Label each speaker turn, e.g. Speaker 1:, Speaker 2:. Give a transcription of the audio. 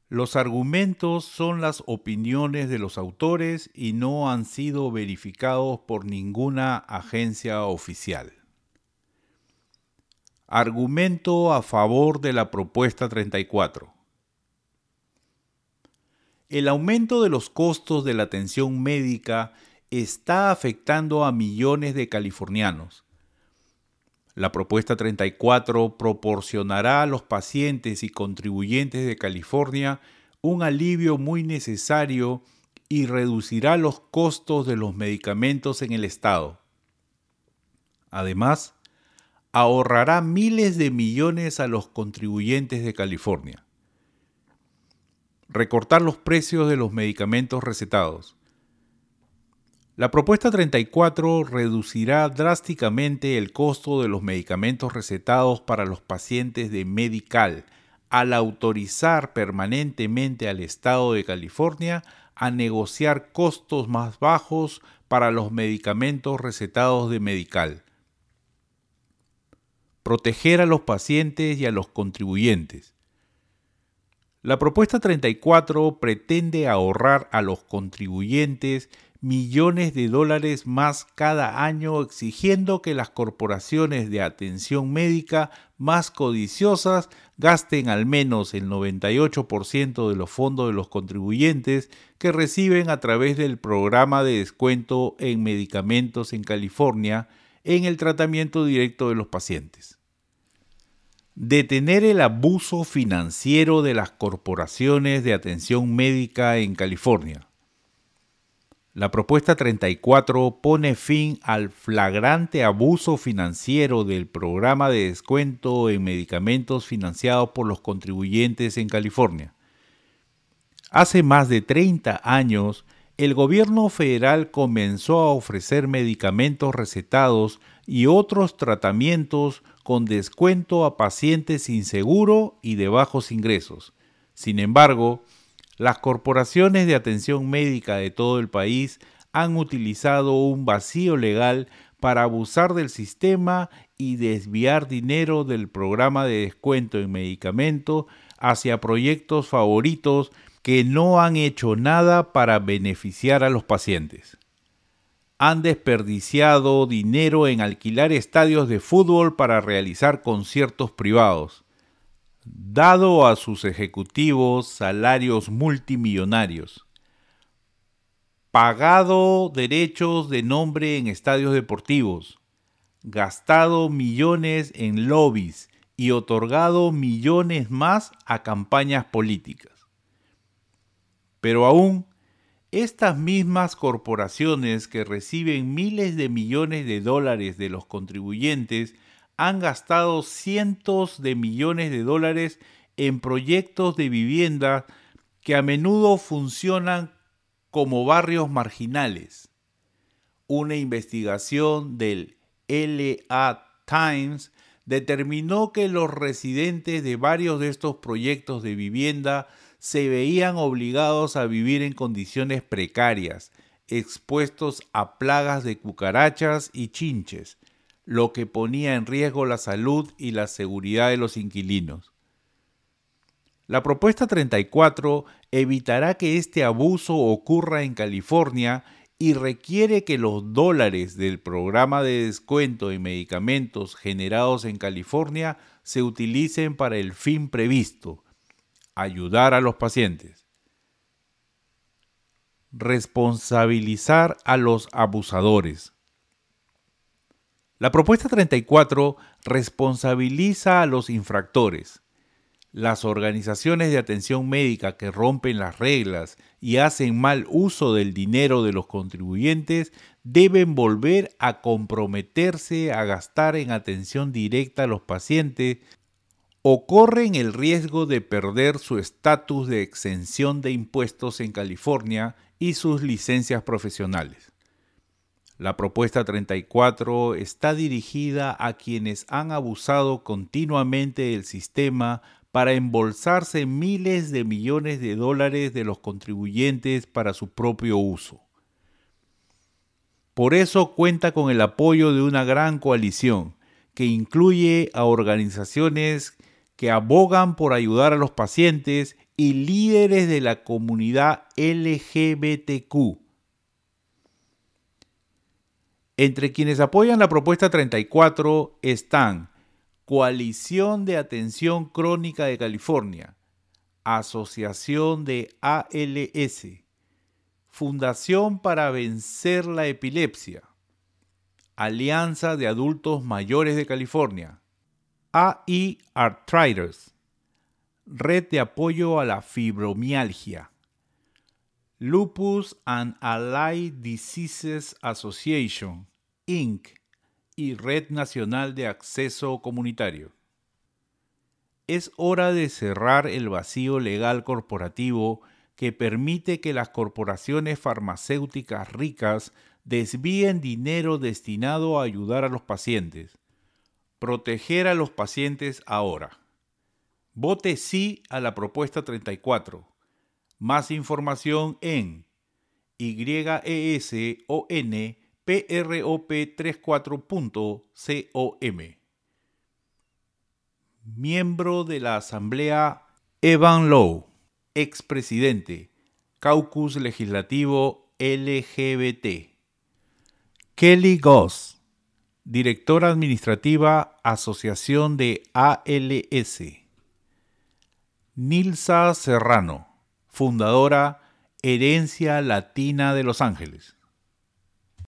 Speaker 1: Los argumentos son las opiniones de los autores y no han sido verificados por ninguna agencia oficial. Argumento a favor de la propuesta 34. El aumento de los costos de la atención médica está afectando a millones de californianos. La propuesta 34 proporcionará a los pacientes y contribuyentes de California un alivio muy necesario y reducirá los costos de los medicamentos en el estado. Además, ahorrará miles de millones a los contribuyentes de California. Recortar los precios de los medicamentos recetados. La propuesta 34 reducirá drásticamente el costo de los medicamentos recetados para los pacientes de Medi-Cal al autorizar permanentemente al estado de California a negociar costos más bajos para los medicamentos recetados de Medi-Cal. Proteger a los pacientes y a los contribuyentes. La propuesta 34 pretende ahorrar a los contribuyentes millones de dólares más cada año, exigiendo que las corporaciones de atención médica más codiciosas gasten al menos el 98% de los fondos de los contribuyentes que reciben a través del programa de descuento en medicamentos en California en el tratamiento directo de los pacientes. Detener el abuso financiero de las corporaciones de atención médica en California. La propuesta 34 pone fin al flagrante abuso financiero del programa de descuento en medicamentos financiados por los contribuyentes en California. Hace más de 30 años, el gobierno federal comenzó a ofrecer medicamentos recetados y otros tratamientos con descuento a pacientes sin seguro y de bajos ingresos. Sin embargo, las corporaciones de atención médica de todo el país han utilizado un vacío legal para abusar del sistema y desviar dinero del programa de descuento en medicamentos hacia proyectos favoritos que no han hecho nada para beneficiar a los pacientes. Han desperdiciado dinero en alquilar estadios de fútbol para realizar conciertos privados, dado a sus ejecutivos salarios multimillonarios, pagado derechos de nombre en estadios deportivos, gastado millones en lobbies y otorgado millones más a campañas políticas. Pero aún, estas mismas corporaciones que reciben miles de millones de dólares de los contribuyentes han gastado cientos de millones de dólares en proyectos de vivienda que a menudo funcionan como barrios marginales. Una investigación del LA Times determinó que los residentes de varios de estos proyectos de vivienda se veían obligados a vivir en condiciones precarias, expuestos a plagas de cucarachas y chinches, lo que ponía en riesgo la salud y la seguridad de los inquilinos. La propuesta 34 evitará que este abuso ocurra en California y requiere que los dólares del programa de descuento en medicamentos generados en California se utilicen para el fin previsto: ayudar a los pacientes. Responsabilizar a los abusadores. La propuesta 34 responsabiliza a los infractores. Las organizaciones de atención médica que rompen las reglas y hacen mal uso del dinero de los contribuyentes deben volver a comprometerse a gastar en atención directa a los pacientes o corren el riesgo de perder su estatus de exención de impuestos en California y sus licencias profesionales. La propuesta 34 está dirigida a quienes han abusado continuamente del sistema para embolsarse miles de millones de dólares de los contribuyentes para su propio uso. Por eso cuenta con el apoyo de una gran coalición que incluye a organizaciones que abogan por ayudar a los pacientes y líderes de la comunidad LGBTQ. Entre quienes apoyan la propuesta 34 están Coalición de Atención Crónica de California, Asociación de ALS, Fundación para Vencer la Epilepsia, Alianza de Adultos Mayores de California, AI Arthritis, Red de Apoyo a la Fibromialgia, Lupus and Allied Diseases Association, Inc., y Red Nacional de Acceso Comunitario. Es hora de cerrar el vacío legal corporativo que permite que las corporaciones farmacéuticas ricas desvíen dinero destinado a ayudar a los pacientes. Proteger a los pacientes ahora. Vote sí a la propuesta 34. Más información en yesonprop34.com. Miembro de la Asamblea Evan Low, expresidente, Caucus Legislativo LGBT. Kelly Goss, directora administrativa, Asociación de ALS. Nilsa Serrano, fundadora, Herencia Latina de Los Ángeles.